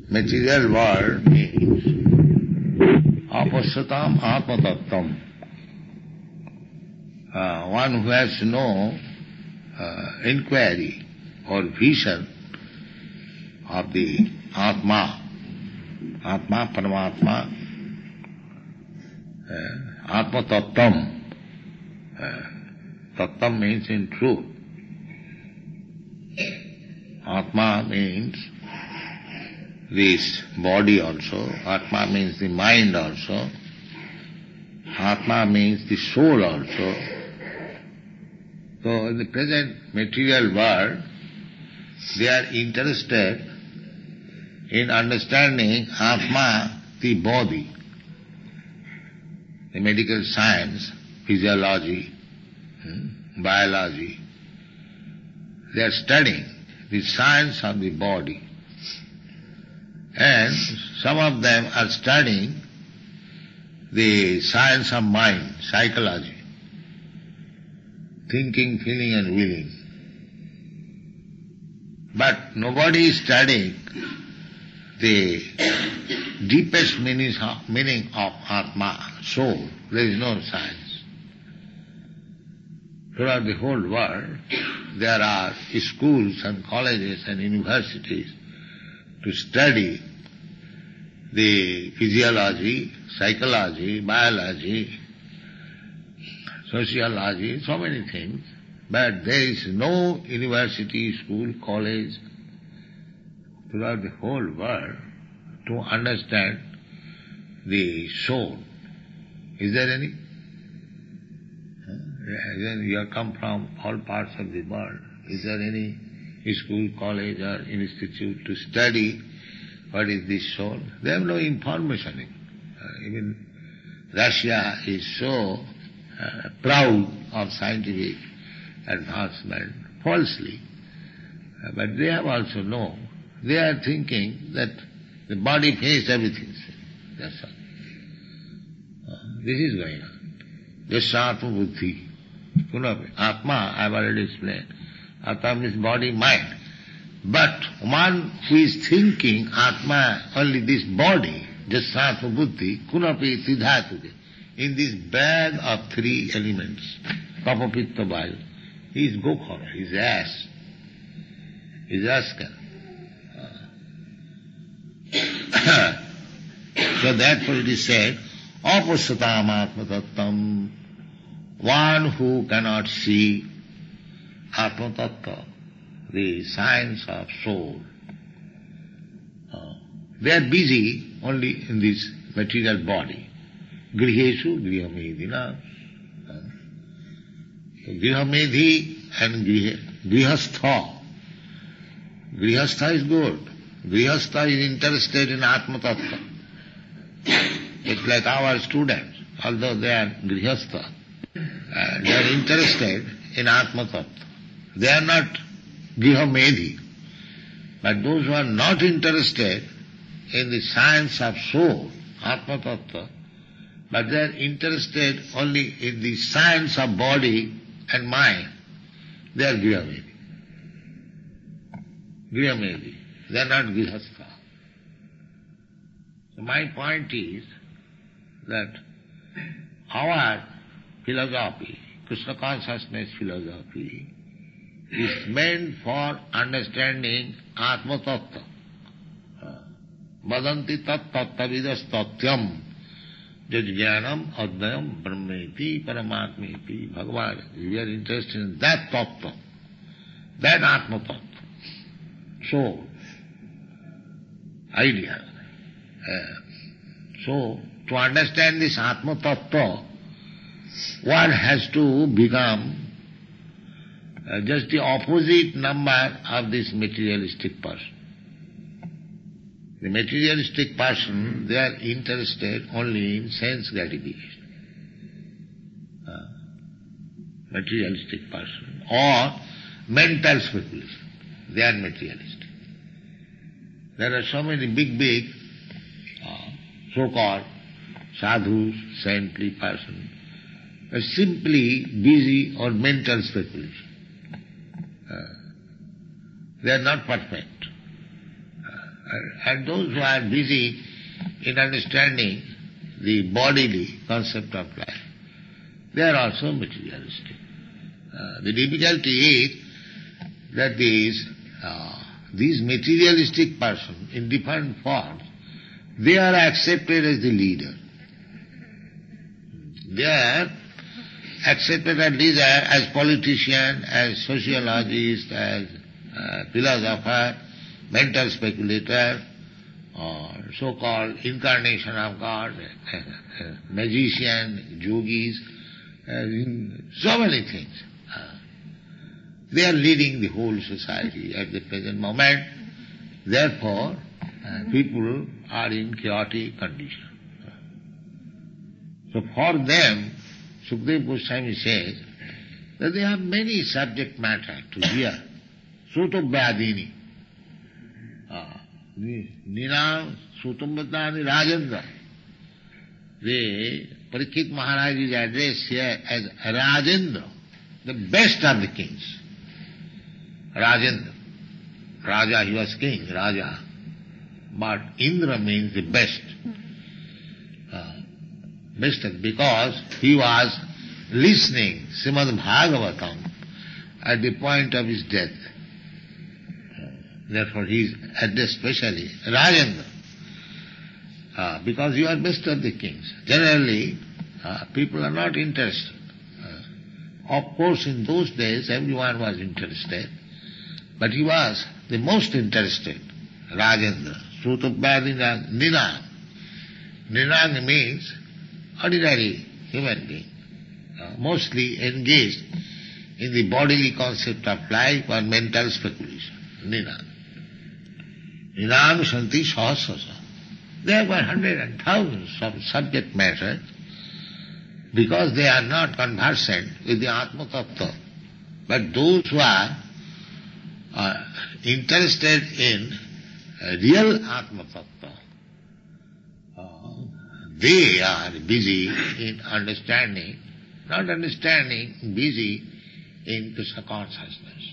material world means apasyatam atmatattvam. One who has no inquiry or vision of the Atma, Atma, Paramatma, Atma Tattvam. Tattvam means in truth. Atma means this body also. Atma means the mind also. Atma means the soul also. So in the present material world, they are interested in understanding Atma, the body. The medical science, physiology, biology, they are studying the science of the body. And some of them are studying the science of mind, psychology, thinking, feeling and willing. But nobody is studying the deepest meaning of Atma, soul. There is no science. Throughout the whole world, there are schools and colleges and universities to study the physiology, psychology, biology, sociology, so many things. But there is no university, school, college throughout the whole world to understand the soul. Is there any? Then you have come from all parts of the world. Is there any school, college or institute to study what is this soul? They have no information. Even Russia is so proud of scientific advancement, falsely. But they have also known. They are thinking that the body pays everything. That's all. This is going on. Jasatma buddhi. Atma, I have already explained. Atma means body, mind. But one who is thinking Atma, only this body, jasatma buddhi, kunapi siddhatuke, in this bag of three elements, Papa Pitta Vayu, he is Gokhara, he is ass. He is rascal. So therefore it is said, apasyatam atma tattvam, one who cannot see Atma Tattva, the science of soul. They are busy only in this material body. Griheshu grihamedina. Grihamedhi and grihastha. Grihastha is good. Grihastha is interested in Atma Tattva. It's like our students, although they are grihastha, they are interested in Atma Tattva. They are not grihamedhi. But those who are not interested in the science of soul, Atma Tattva, but they are interested only in the science of body and mind, they are grihamedhi. Grihamedhi. They are not grihastha. So my point is that our philosophy, Krishna consciousness philosophy, is meant for understanding Atma Tattva. Vadanti tat tattavidas tattyam jajnanam advayam brahmeti paramatmeti bhagavan. We are interested in that tattva, that Atma Tattva, soul, idea. So, to understand this Atma Tattva, one has to become just the opposite number of this materialistic person. The materialistic person, they are interested only in sense gratification. Materialistic person. Or mental speculation. They are materialistic. There are so many big so-called sadhus, saintly persons, are simply busy on mental speculation. They are not perfect. And those who are busy in understanding the bodily concept of life, they are also materialistic. The difficulty is that these materialistic persons in different forms, they are accepted as the leader. They are accepted as leader, as politician, as sociologist, as philosopher, mental speculator, or so-called incarnation of God, magician, yogis, so many things. They are leading the whole society at the present moment. Therefore, people are in chaotic condition. So for them, Sukadeva Goswami says that they have many subject matter to hear. Sutobhyadini. Ninam Sutombadani Rajendra. Parikshit Maharaj is addressed here as Rajendra, the best of the kings. Rajendra. Raja, he was king, Raja. But Indra means the best. Best because he was listening Srimad Bhagavatam at the point of his death. Therefore he is addressed specially Rajendra. Because you are best of the kings. Generally, people are not interested. Of course, in those days, everyone was interested. But he was the most interested, Rajendra. Sutobhyadini Ninang. Ninang means ordinary human being, mostly engaged in the bodily concept of life or mental speculation. Ninang. Ninang Shanti Sahasrasa. There were hundreds and thousands of subject matter because they are not conversant with the Atma Tattva. But those who are interested in real Atma Tattva, they are busy in understanding, not understanding, busy in Krishna consciousness.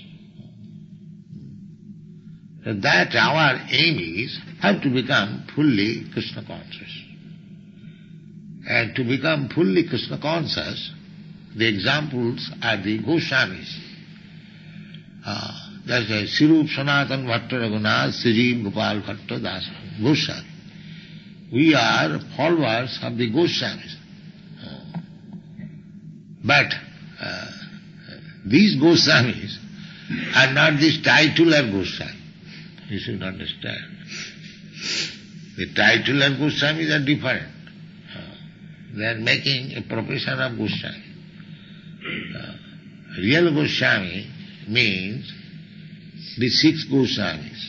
So that our aim is how to become fully Krishna conscious. And to become fully Krishna conscious, the examples are the Goswamis. That's the Sirup Sanatan Bhatta Raghunath, Srijiv Gopal Bhatta Dasa, Goswami. We are followers of the Goswamis. But these Goswamis are not this titular Goswami. You should understand. The titular Goswamis are different. They are making a profession of Goswami. Real Goswami means the 6 Goswamis.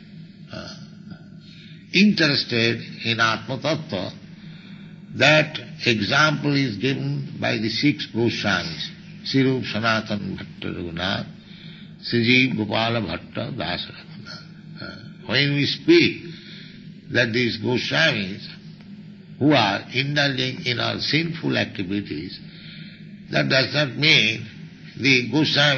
Interested in Atma Tattva, that example is given by the 6 Goswamis, Sirup Sanatan Bhatta Raghunath, Srijiv Gopala Bhatta Dasa Raghunath. When we speak that these Goswamis who are indulging in all sinful activities, that does not mean the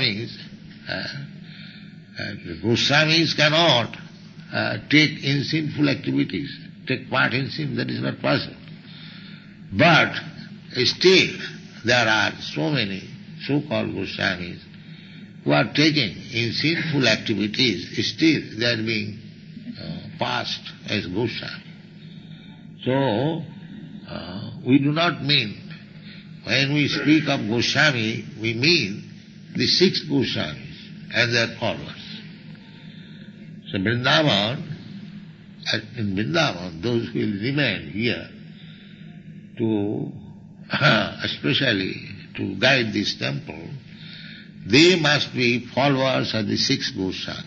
Goswamis cannot take in sinful activities, take part in sin, that is not possible. But still there are so many so-called Goswamis who are taking in sinful activities, still they are being passed as Goswami. So, we do not mean, when we speak of Goswami, we mean the 6 Goswamis and their followers. So Vrindavan, in Vrindavan, those who will remain here to, especially to guide this temple, they must be followers of the 6 Goswamis.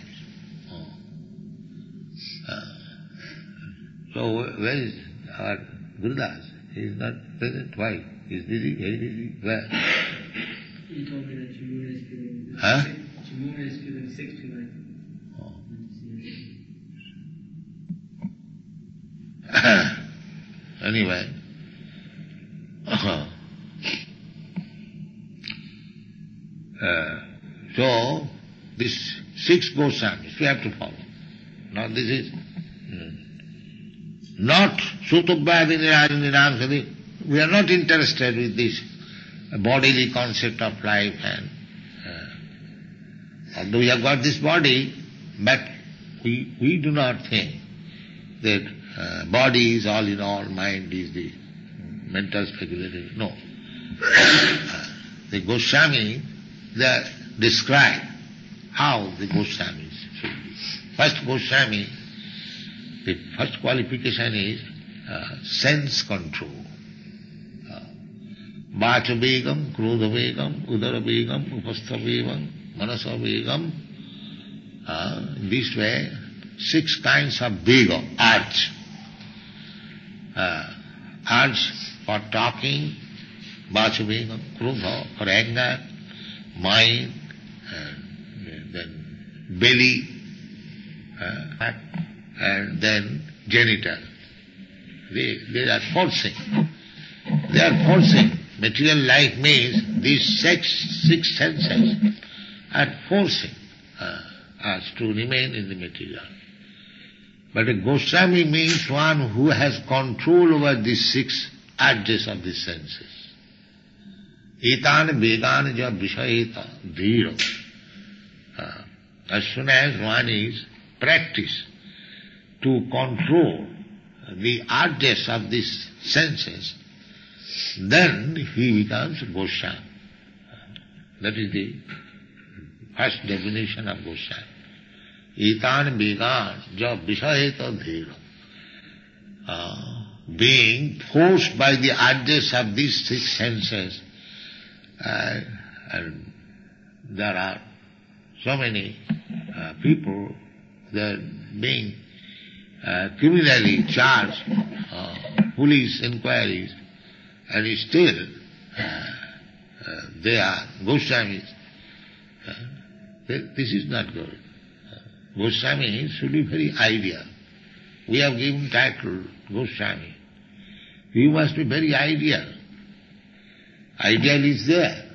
So where is our Gurudas? He is not present. Why? He is busy, very busy. Where? He told me that Jamuna is giving... Huh? Jamuna is giving 6 tonight. Anyway, so this 6 Goswamis we have to follow. Now this is Not Sutobhyadi Nirajani Niransadi. We are not interested with this bodily concept of life, and although we have got this body, but we do not think that body is all in all, mind is the mental speculative. No. The Goswami, they describe how the Goswamis should be. First Goswami, the first qualification is sense control. Vacha Vegam, Krodha Vegam, Udara Vegam, Upastha Vegam, Manasa Vegam. This way, 6 kinds of Vega, urge. Urge for talking, Vacha Vegam, Krodha for anger, mind, then belly, and then genital. They are forcing. They are forcing. Material life means these 6 senses are forcing us to remain in the material. But a Goswami means one who has control over these 6 urges of the senses. Etan vegan ja vishayeta dhira. As soon as one is practiced to control the urges of these senses, then he becomes Goswami. That is the first definition of Goswami. Etan vegan ja vishayeta dhira. Being forced by the urges of these 6 senses, and there are so many people, they are being criminally charged, police inquiries, and still they are Goswamis. This is not good. Goswami should be very ideal. We have given title Goswami. He must be very ideal. Ideal is there.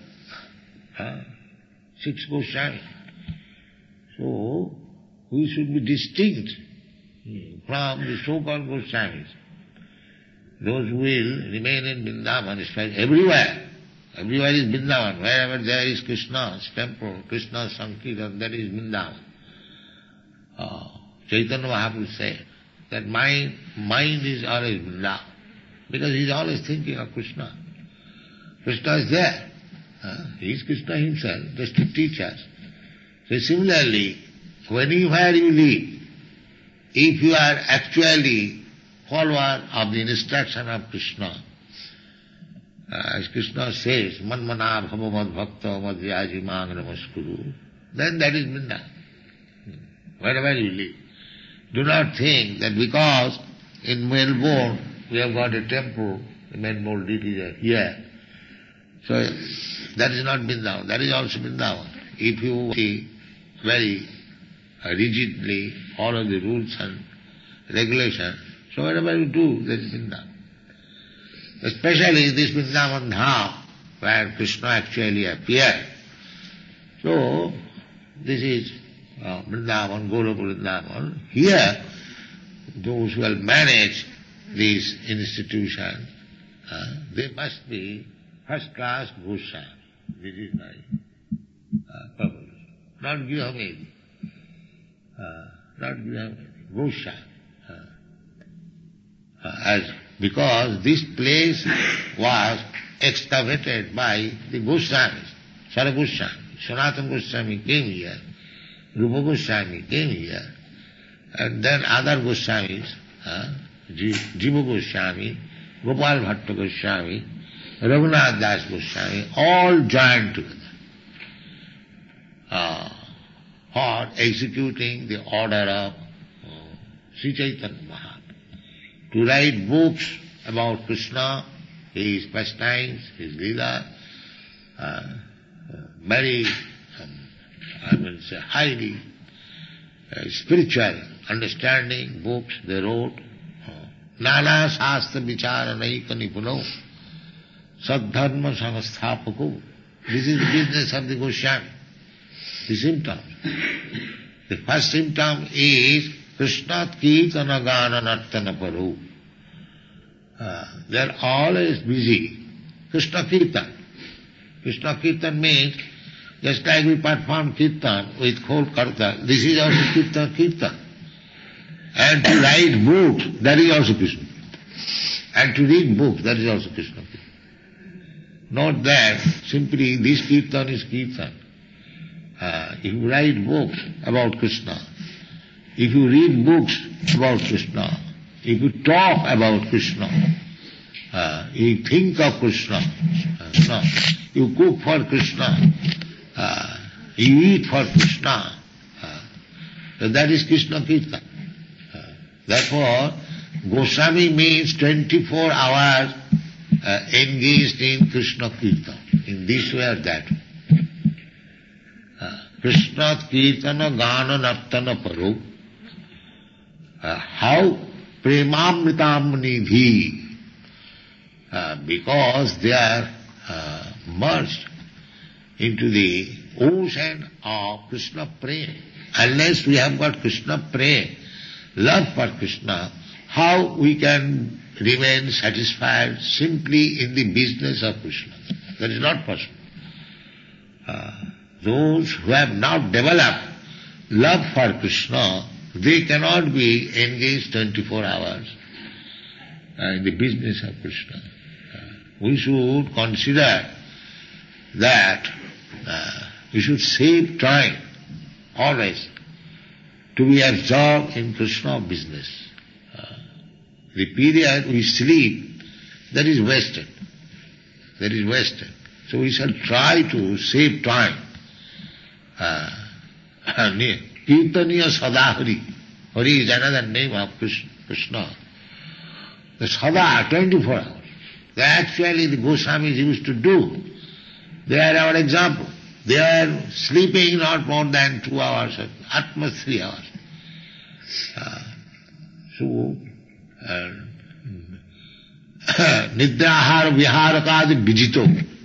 6 Goswami. So, we should be distinct from the so-called Goswamis. Those who will remain in Vrindavan, everywhere. Everywhere is Vrindavan. Wherever there is Krishna's temple, Krishna's Sankirtan, that is Vrindavan. Chaitanya Mahaprabhu said that my mind is always Vrindavan, because he is always thinking of Krishna. Krishna is there. He is Krishna himself, just to teach us. So similarly, where you live, if you are actually follower of the instruction of Krishna, as Krishna says, Manmana bhava mad bhakta madhyaji mang namaskuru, then that is Vrindavan. Wherever you live. Do not think that because in Melbourne we have got a temple, the Melbourne deities are here, so that is not Vrindavan, that is also Vrindavan. If you very rigidly follow the rules and regulations, so whatever you do, that is Vrindavan. Especially this Vrindavan Dham, where Krishna actually appeared. So, this is Vrindavan, Goloka Vrindavan. Here, those who will manage this institution, they must be first-class Goswami. This is my purpose. Not Gihamedi. Not Gihamedi. Goswami. Because this place was excavated by the Goswamis. Sara Goswami, Sanatana Goswami came here, Rupa Goswami came here, and then other Goswamis, Jiva Goswami, Gopal Bhatta Goswami, Raghunath Das Goswami, all joined together for executing the order of Sri Chaitanya Mahaprabhu, to write books about Krishna, his pastimes, his Leela, very, highly spiritual understanding books they wrote. Nana Shastra Vichara Naika Nipuno, Sadharma Samasthapaku. This is the business of the Goswami. The symptom. The first symptom is Krishna Kirtana Gana Nartana Paru. They are always busy. Krishna Kirtan. Krishna Kirtan means, just like we perform Kirtan with whole karta, this is also Kirtan. And to write books, that is also Krishna. And to read books, that is also Krishna. Not that simply this Kirtan is Kirtan. If you write books about Krishna, if you read books about Krishna, if you talk about Krishna, you think of Krishna, no, you cook for Krishna, you eat for Krishna, so that is Krishna Kirtan. Therefore, Goswami means 24 hours engaged in Krishna Kirtan, in this way or that way. Krishna Kirtana Gana Nartana Paru. How? Premamritam Nidhi. Because they are merged into the ocean of Krishna Prem. Unless we have got Krishna Prem, love for Krishna, how we can remain satisfied simply in the business of Krishna? That is not possible. Those who have not developed love for Krishna, they cannot be engaged 24 hours in the business of Krishna. We should consider that we should save time always to be absorbed in Krishna business. The period we sleep, that is wasted. That is wasted. So we shall try to save time. Kirtaniya Sadahari. Hari is another name of Krishna. The Sada, 24 hours. That actually the Goswamis used to do. They are our example. They are sleeping not more than 2 hours, at most 3 hours. Nidrahara Viharakadi Bijito.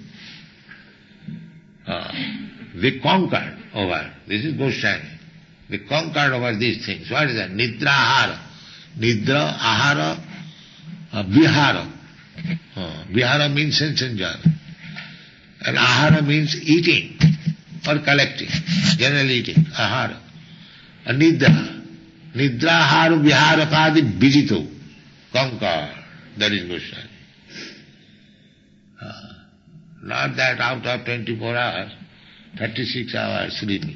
They conquered over, this is Goswami, they conquered over these things. What is that? Nidrahara. Nidra, ahara, vihara. Vihara means sense enjoyment. And ahara means eating or collecting, generally eating, ahara. And nidra. Nidrahara viharakadi bijito. Conquered. That is Goswami. Not that out of 24 hours, 36 hours sleeping.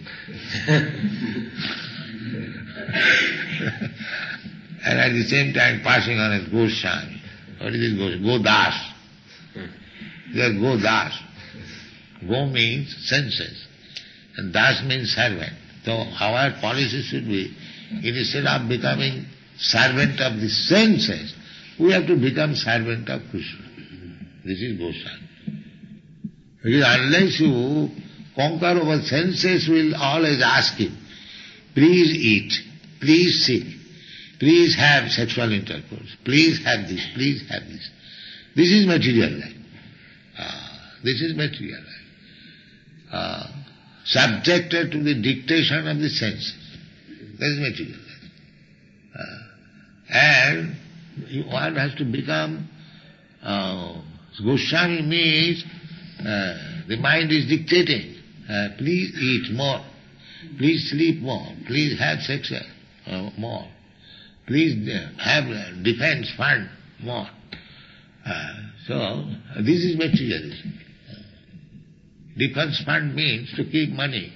And at the same time passing on as Goswami. What is this Goswami? Godas. They are Godas. Go means senses, and Das means servant. So our policy should be, instead of becoming servant of the senses, we have to become servant of Krishna. This is Goswami. Because unless you conquer over senses, will always ask him, please eat, please sit, please have sexual intercourse, please have this, please have this. This is material life. This is material life. Subjected to the dictation of the senses. That is material life. And one has to become, Goswami means, the mind is dictating, please eat more, please sleep more, please have sex more, please have defense fund more. So, this is materialism. Defense fund means to keep money.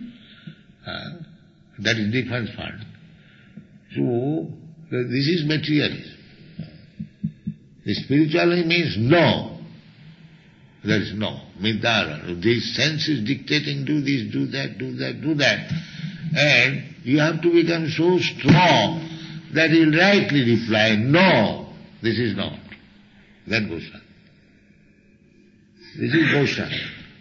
That is defense fund. So, this is materialism. The spirituality means no. There is no. Midara. These senses dictating, do this, do that, do that, do that. And you have to become so strong that you will rightly reply, no, this is not. Then Goswami. This is Goswami.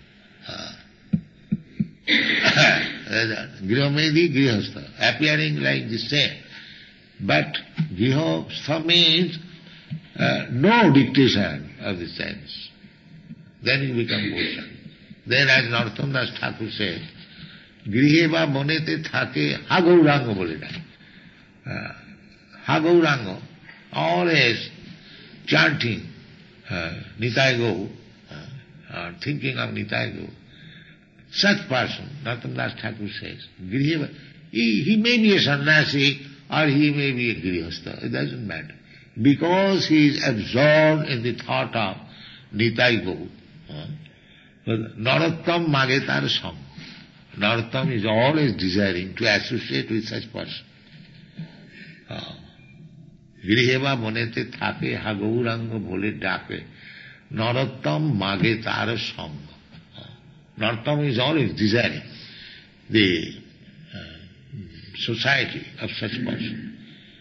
Grihomedi, Grihastha, appearing like the same. But Grihastha means no dictation of the sense. Then you become Goswami. Then as Narottam Das Thakur said, Griheva monete thake ha gauranga bole na. Gauranga, always chanting Nitai Gaur, thinking of Nitai Gaur. Such person, Narottam Das Thakur says, he may be a sannyasi or he may be a grihastha, it doesn't matter. Because he is absorbed in the thought of Nitai Gaur. Narottam mage tar sam. Narottam is always desiring to associate with such person. Griheva monete thake ha gauranga bole dake. Narottam mage tar sam. Narottam is always desiring the society of such person.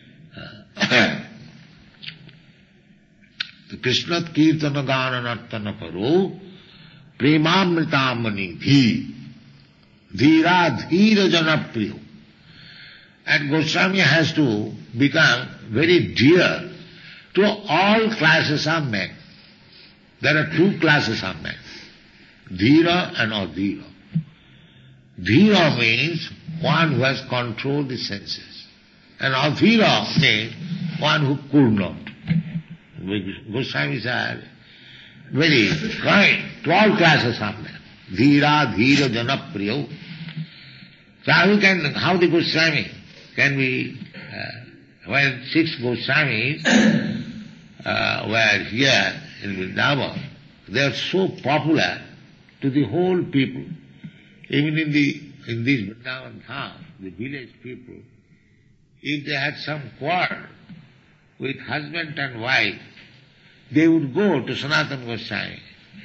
Krishna kirtana gana nartana karo premamritamani dhi dhira dhira janapriyo. And Goswami has to become very dear to all classes of men. There are two classes of men, dhira and adhira. Dhira means one who has controlled the senses, and adhira means one who could not. Goswami said, very kind to all classes of men. Dhira, dhira, janapriyo. So how the Goswami can be, when 6 Goswamis were here in Vrindavan, they are so popular to the whole people. Even in this Vrindavan town, the village people, if they had some quarrel with husband and wife, they would go to Sanatana Goswami.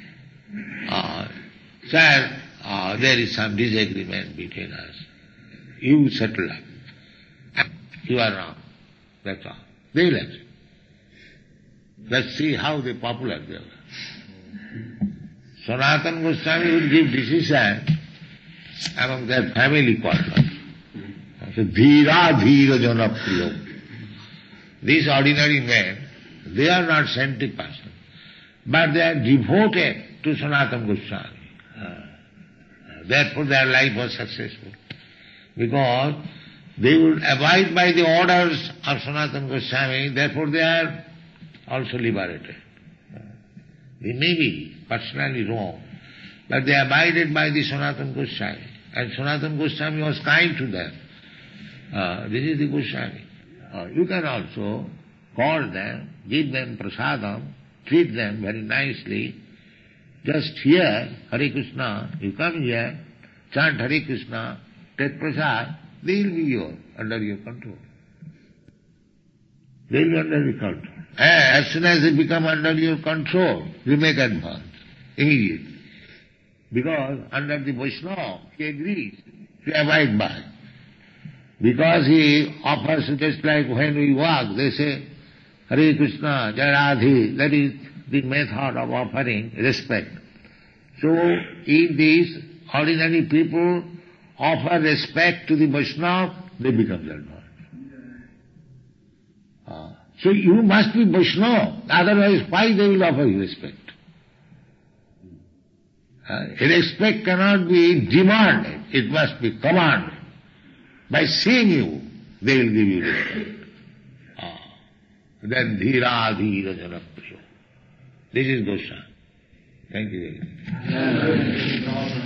Sir, there is some disagreement between us. You settle up. You are wrong. That's all. They left. Let's see how they popular they were. Sanatana Goswami would give decision among their family quarrels. So, dhira dhira janapriyo. These ordinary men, they are not saintly persons, but they are devoted to Sanatana Goswami. Therefore their life was successful, because they would abide by the orders of Sanatana Goswami, therefore they are also liberated. They may be personally wrong, but they abided by the Sanatana Goswami, and Sanatana Goswami was kind to them. This is the Goswami. You can also call them, give them prasadam, treat them very nicely. Just hear Hare Krishna, you come here, chant Hare Krishna, take prasad, they will be under your control. They will be under your control. As soon as they become under your control, you make advance, immediately. Because under the Vaishnava, he agrees to abide by. Because he offers, just like when we walk, they say, Hare Krishna, Jai Radhe, that is the method of offering respect. So, if these ordinary people offer respect to the Vaishnava, they become advanced. So you must be Vaishnava, otherwise why they will offer you respect? Respect cannot be demanded, it must be commanded. By seeing you, they will give you respect. Then dhira dhira janapriyo. This is Goswami. Thank you very much.